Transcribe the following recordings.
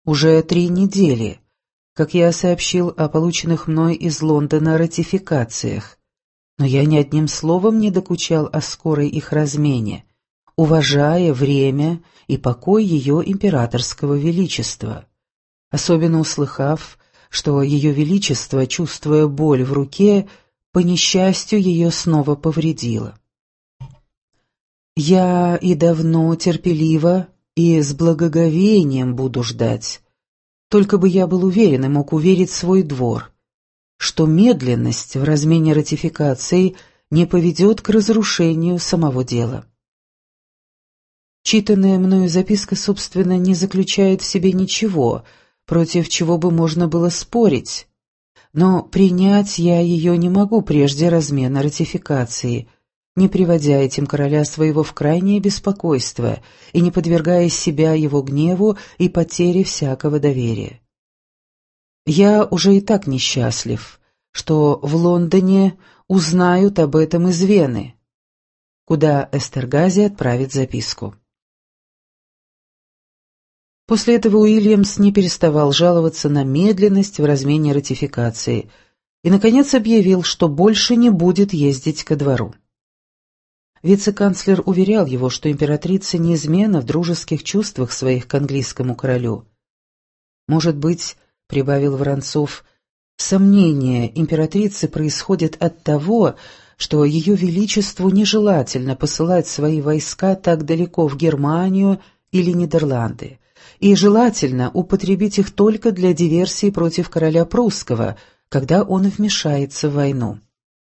Уже 3 недели, как я сообщил о полученных мной из Лондона ратификациях, но я ни одним словом не докучал о скорой их размене, уважая время и покой ее императорского величества, особенно услыхав, что ее величество, чувствуя боль в руке, по несчастью ее снова повредило. Я и давно терпеливо и с благоговением буду ждать, только бы я был уверен и мог уверить свой двор, что медленность в размене ратификаций не поведет к разрушению самого дела. Читанная мною записка, собственно, не заключает в себе ничего, против чего бы можно было спорить, но принять я ее не могу прежде размена ратификации, не приводя этим короля своего в крайнее беспокойство и не подвергая себя его гневу и потере всякого доверия. Я уже и так несчастлив, что в Лондоне узнают об этом из Вены, куда Эстергази отправит записку. После этого Уильямс не переставал жаловаться на медленность в размене ратификации и, наконец, объявил, что больше не будет ездить ко двору. Вице-канцлер уверял его, что императрица неизменна в дружеских чувствах своих к английскому королю. «Может быть, — прибавил Воронцов, — сомнение императрицы происходит от того, что ее величеству нежелательно посылать свои войска так далеко в Германию или Нидерланды, и желательно употребить их только для диверсии против короля прусского, когда он вмешается в войну».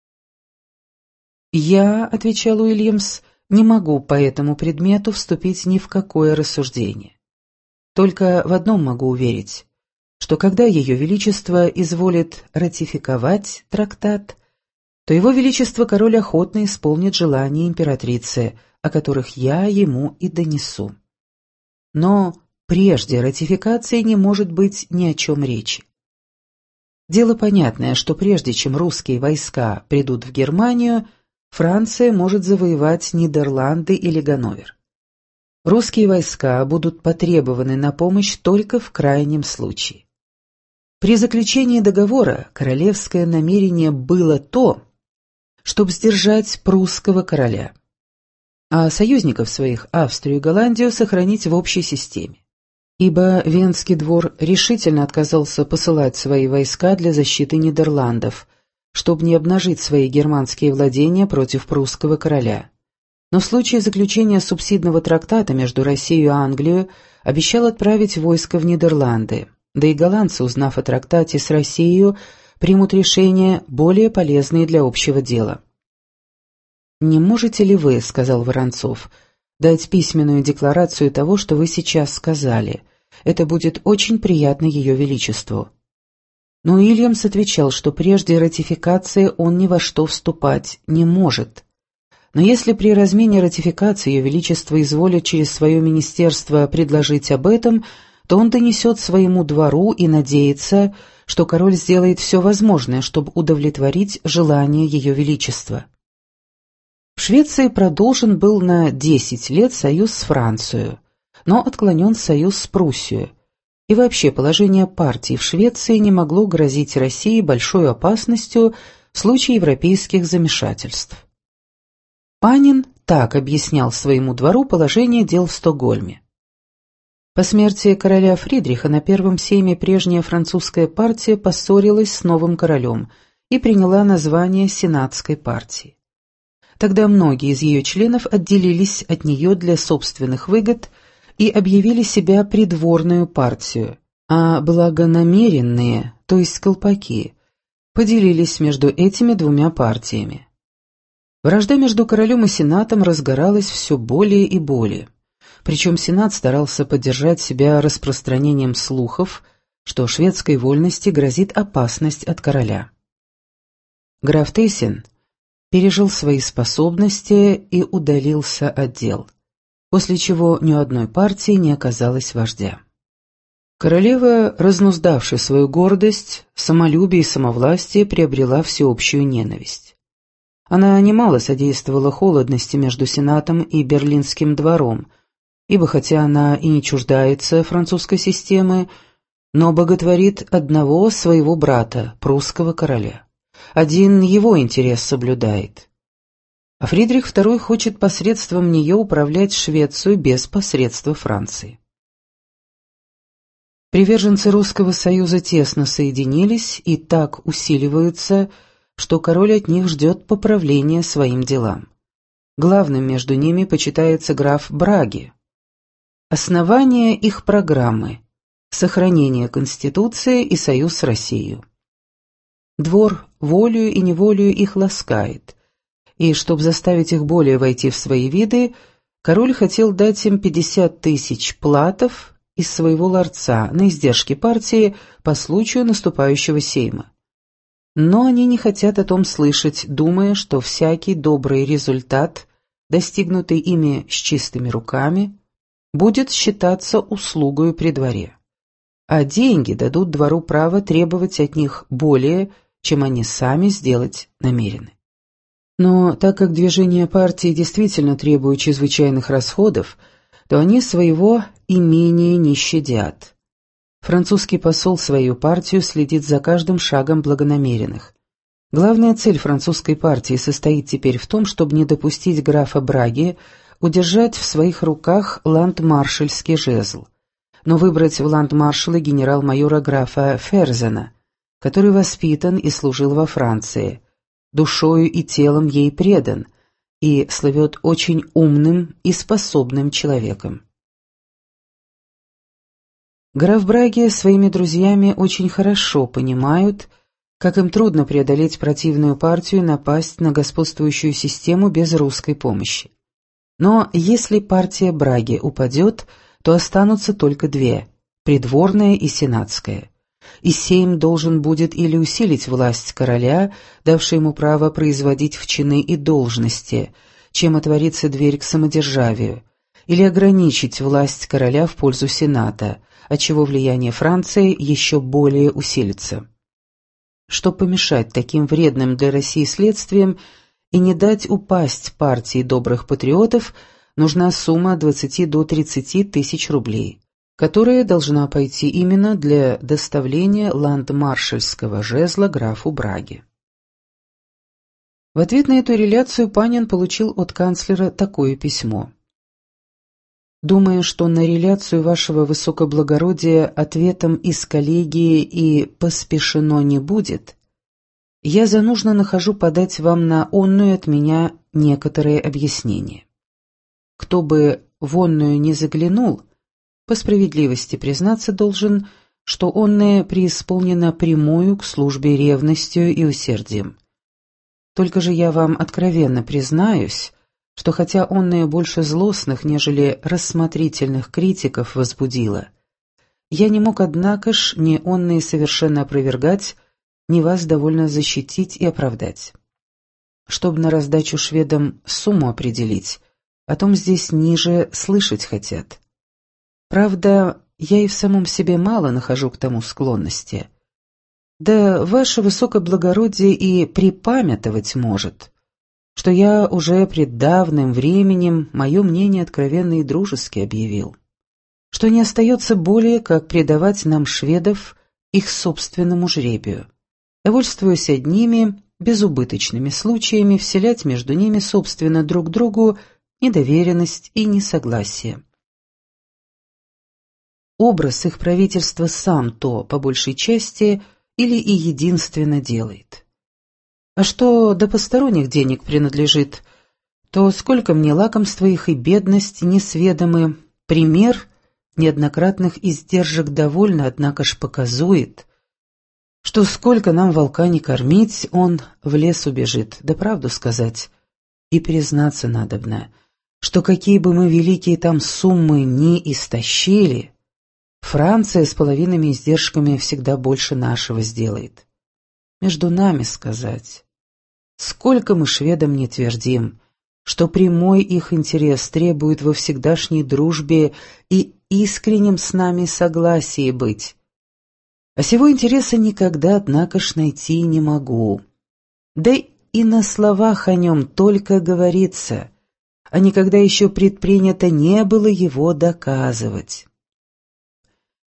«Я, — отвечал Уильямс, — не могу по этому предмету вступить ни в какое рассуждение. Только в одном могу уверить, что когда Ее Величество изволит ратификовать трактат, то Его Величество король охотно исполнит желания императрицы, о которых я ему и донесу. Но прежде ратификации не может быть ни о чем речи. Дело понятное, что прежде чем русские войска придут в Германию, Франция может завоевать Нидерланды или Ганновер. Русские войска будут потребованы на помощь только в крайнем случае. При заключении договора королевское намерение было то, чтобы сдержать прусского короля, а союзников своих, Австрию и Голландию, сохранить в общей системе. Ибо Венский двор решительно отказался посылать свои войска для защиты Нидерландов, чтобы не обнажить свои германские владения против прусского короля. Но в случае заключения субсидного трактата между Россией и Англией обещал отправить войско в Нидерланды, да и голландцы, узнав о трактате с Россией, примут решения, более полезные для общего дела. «Не можете ли вы, — сказал Воронцов, — дать письменную декларацию того, что вы сейчас сказали? Это будет очень приятно Ее Величеству». Но Уильямс отвечал, что прежде ратификации он ни во что вступать не может. Но если при размене ратификации Ее Величество изволит через свое министерство предложить об этом, то он донесет своему двору и надеется, что король сделает все возможное, чтобы удовлетворить желание Ее Величества. В Швеции продолжен был на 10 лет союз с Францией, но отклонен союз с Пруссией, и вообще положение партии в Швеции не могло грозить России большой опасностью в случае европейских замешательств. Панин так объяснял своему двору положение дел в Стокгольме. По смерти короля Фридриха на Первом сейме прежняя французская партия поссорилась с новым королем и приняла название Сенатской партии. Тогда многие из ее членов отделились от нее для собственных выгод и объявили себя придворную партию, а благонамеренные, то есть колпаки, поделились между этими двумя партиями. Вражда между королем и сенатом разгоралась все более и более, причем сенат старался поддержать себя распространением слухов, что шведской вольности грозит опасность от короля. Граф Тессин пережил свои способности и удалился от дел, после чего ни у одной партии не оказалось вождя. Королева, разнуздавшая свою гордость, самолюбие и самовластие, приобрела всеобщую ненависть. Она немало содействовала холодности между Сенатом и Берлинским двором, ибо хотя она и не чуждается французской системы, но боготворит одного своего брата, прусского короля. Один его интерес соблюдает. А Фридрих II хочет посредством нее управлять Швецию без посредства Франции. Приверженцы Русского Союза тесно соединились и так усиливаются, что король от них ждет поправления своим делам. Главным между ними почитается граф Браги. Основание их программы – сохранение Конституции и союз с Россией. Двор волею и неволею их ласкает, и, чтобы заставить их более войти в свои виды, король хотел дать им 50 тысяч платов из своего ларца на издержки партии по случаю наступающего сейма. Но они не хотят о том слышать, думая, что всякий добрый результат, достигнутый ими с чистыми руками, будет считаться услугою при дворе. А деньги дадут двору право требовать от них более, чем они сами сделать намерены. Но так как движение партии действительно требует чрезвычайных расходов, то они своего имения не щадят. Французский посол свою партию следит за каждым шагом благонамеренных. Главная цель французской партии состоит теперь в том, чтобы не допустить графа Браги удержать в своих руках ландмаршальский жезл, но выбрать в ландмаршалы генерал-майора графа Ферзена, который воспитан и служил во Франции, душою и телом ей предан, и слывет очень умным и способным человеком. Граф Браги своими друзьями очень хорошо понимают, как им трудно преодолеть противную партию и напасть на господствующую систему без русской помощи. Но если партия Браги упадет, то останутся только две – придворная и сенатская. И сейм должен будет или усилить власть короля, давшей ему право производить в чины и должности, чем отворится дверь к самодержавию, или ограничить власть короля в пользу сената, отчего влияние Франции еще более усилится. Чтобы помешать таким вредным для России следствиям и не дать упасть партии добрых патриотов, нужна сумма от 20 до 30 тысяч рублей, которая должна пойти именно для доставления ландмаршальского жезла графу Браги. В ответ на эту реляцию Панин получил от канцлера такое письмо. «Думая, что на реляцию вашего высокоблагородия ответом из коллегии и поспешено не будет, я за нужно нахожу подать вам на онную от меня некоторые объяснения. Кто бы в онную не заглянул, по справедливости признаться должен, что онное преисполнено прямую к службе ревностью и усердием. Только же я вам откровенно признаюсь, что хотя онное больше злостных, нежели рассмотрительных критиков возбудило, я не мог, однако ж, ни онное совершенно опровергать, ни вас довольно защитить и оправдать. Чтоб на раздачу шведам сумму определить, о том здесь ниже слышать хотят. Правда, я и в самом себе мало нахожу к тому склонности. Да ваше высокоблагородие и припамятовать может, что я уже пред давним временем мое мнение откровенно и дружески объявил, что не остается более, как предавать нам шведов их собственному жребию, довольствуясь одними безубыточными случаями, вселять между ними собственно друг другу недоверенность и несогласие. Образ их правительства сам то, по большей части, или и единственно делает. А что до посторонних денег принадлежит, то сколько мне лакомства их и бедность несведомы, пример неоднократных издержек довольно, однако ж показует, что сколько нам волка не кормить, он в лес убежит, да правду сказать, и признаться надобно, что какие бы мы великие там суммы ни истощили, Франция с половинными издержками всегда больше нашего сделает. Между нами сказать, сколько мы шведам не твердим, что прямой их интерес требует во всегдашней дружбе и искреннем с нами согласии быть. А сего интереса никогда, однако ж, найти не могу. Да и на словах о нем только говорится, а никогда еще предпринято не было его доказывать.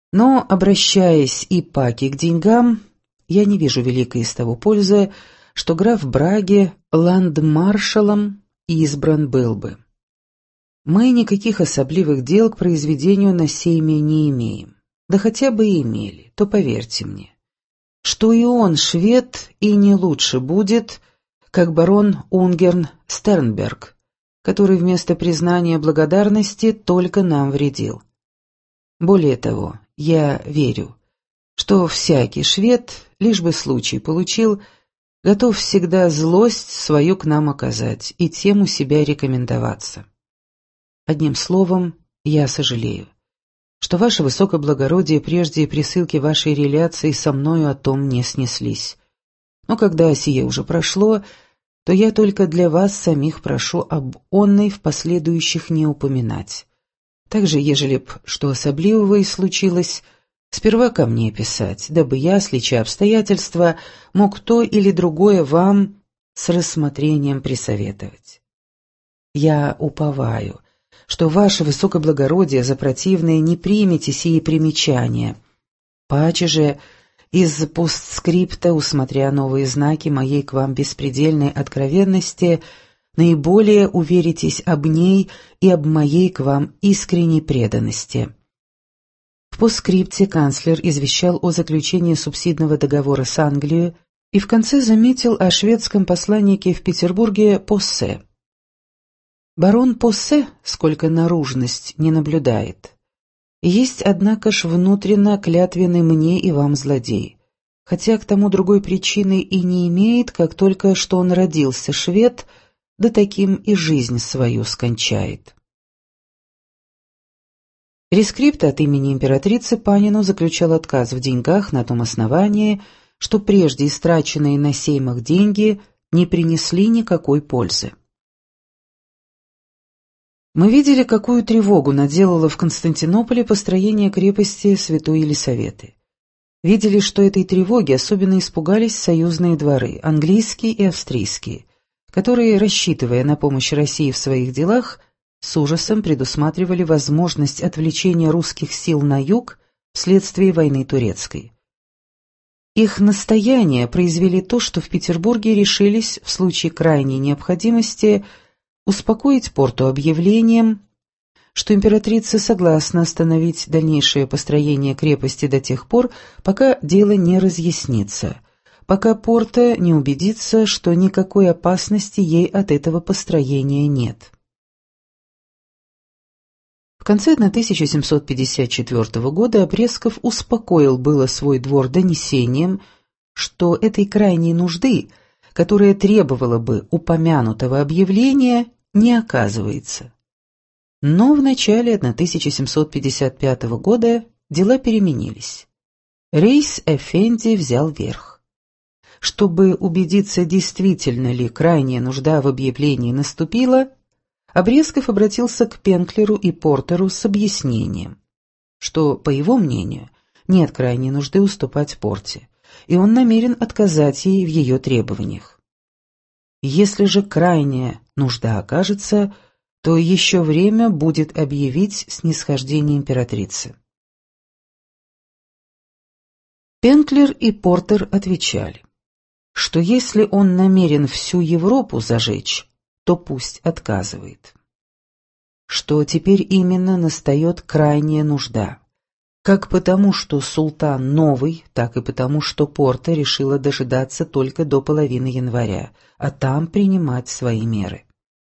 Но, обращаясь и паки к деньгам, я не вижу великой из того пользы, что граф Браге ландмаршалом избран был бы. Мы никаких особливых дел к произведению на сейме не имеем. Да хотя бы и имели, то поверьте мне, что и он, швед, и не лучше будет, как барон Унгерн Стернберг, который вместо признания благодарности только нам вредил. Более того, я верю, что всякий швед, лишь бы случай получил, готов всегда злость свою к нам оказать и тем у себя рекомендоваться. Одним словом, я сожалею, что ваше высокоблагородие прежде присылки вашей реляции со мною о том не снеслись. Но когда сие уже прошло, то я только для вас самих прошу об онной в последующих не упоминать. Также, ежели б что особливого и случилось, сперва ко мне писать, дабы я, слича обстоятельства, мог то или другое вам с рассмотрением присоветовать. Я уповаю, что ваше высокоблагородие за противное не примете сии примечания. Паче же из постскрипта, усмотря новые знаки моей к вам беспредельной откровенности, наиболее уверитесь об ней и об моей к вам искренней преданности. В постскрипте канцлер извещал о заключении субсидного договора с Англией и в конце заметил о шведском посланнике в Петербурге Поссе. Барон Поссе, сколько наружность не наблюдает, есть, однако ж, внутренно клятвенный мне и вам злодей, хотя к тому другой причины и не имеет, как только что он родился швед, да таким и жизнь свою скончает. Рескрипт от имени императрицы Панину заключал отказ в деньгах на том основании, что прежде истраченные на сеймах деньги не принесли никакой пользы. Мы видели, какую тревогу наделало в Константинополе построение крепости Святой Елисаветы. Видели, что этой тревоги особенно испугались союзные дворы, английские и австрийские, которые, рассчитывая на помощь России в своих делах, с ужасом предусматривали возможность отвлечения русских сил на юг вследствие войны турецкой. Их настояния произвели то, что в Петербурге решились в случае крайней необходимости успокоить Порту объявлением, что императрица согласна остановить дальнейшее построение крепости до тех пор, пока дело не разъяснится, пока Порта не убедится, что никакой опасности ей от этого построения нет. В конце 1754 года Обрезков успокоил было свой двор донесением, что этой крайней нужды, которая требовала бы упомянутого объявления, не оказывается. Но в начале 1755 года дела переменились. Рейс-эфенди взял верх. Чтобы убедиться, действительно ли крайняя нужда в объявлении наступила, Обрезков обратился к Пенклеру и Портеру с объяснением, что, по его мнению, нет крайней нужды уступать Порте, и он намерен отказать ей в ее требованиях. Если же крайняя нужда окажется, то еще время будет объявить снисхождение императрицы. Пенклер и Портер отвечали, что если он намерен всю Европу зажечь, то пусть отказывает. Что теперь именно настает крайняя нужда, как потому, что султан новый, так и потому, что Порта решила дожидаться только до половины января, а там принимать свои меры.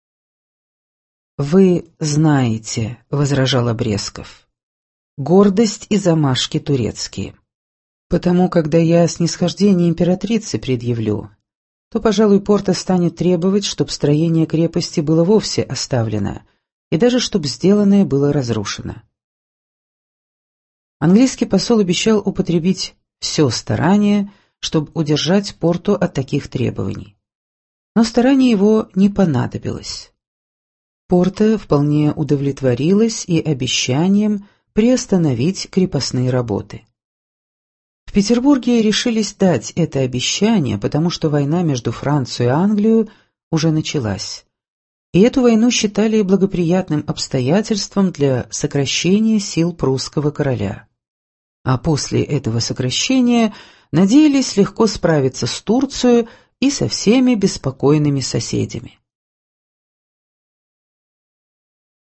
«Вы знаете, — возражал Обрезков, — гордость и замашки турецкие. Потому, когда я снисхождение императрицы предъявлю, то, пожалуй, Порта станет требовать, чтобы строение крепости было вовсе оставлено, и даже чтобы сделанное было разрушено». Английский посол обещал употребить все старание, чтобы удержать Порту от таких требований. Но старание его не понадобилось. Порта вполне удовлетворилась и обещанием приостановить крепостные работы. В Петербурге решились дать это обещание, потому что война между Францией и Англией уже началась. И эту войну считали благоприятным обстоятельством для сокращения сил прусского короля. а после этого сокращения надеялись легко справиться с Турцией и со всеми беспокойными соседями.